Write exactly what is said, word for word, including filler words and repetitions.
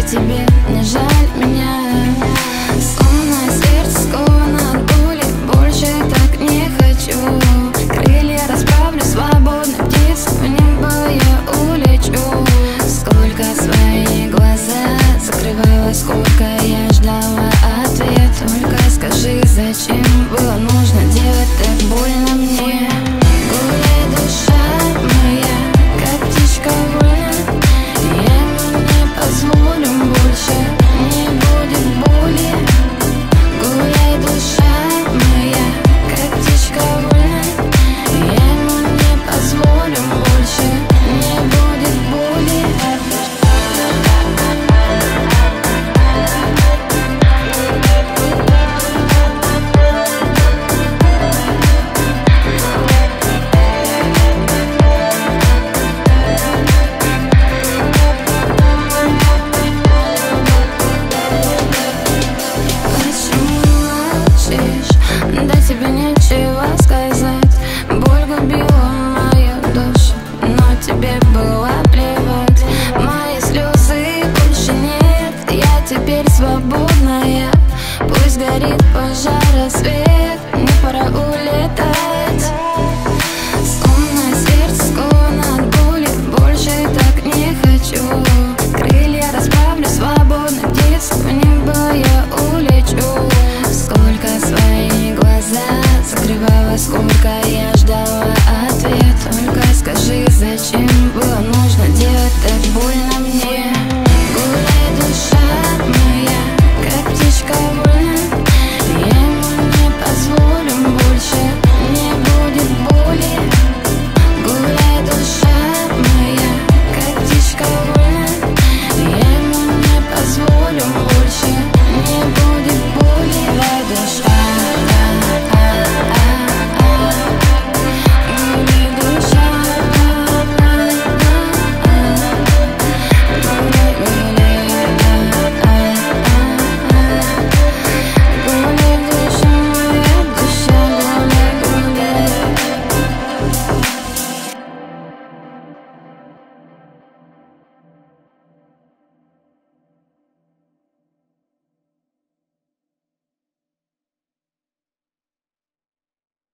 тебе не жаль меня. Сонное сердце сковано от боли, больше так не хочу. Крылья расправлю, свободной птицей в небо я улечу. Сколько свои глаза закрывала, сколько я ждала ответ. Только скажи, зачем было нужно делать так больно мне? Гуляй, душа моя, как птичка вольна. Я ему не позволю, больше не будет боли. Гуляй, душа моя, как птичка вольна. Я ему не позволю, больше не будет боли. Да тебе нечего сказать. Боль губила мою душу, но тебе было плевать. Мои слезы больше нет, я теперь свободная. Пусть горит пожар, рассвет.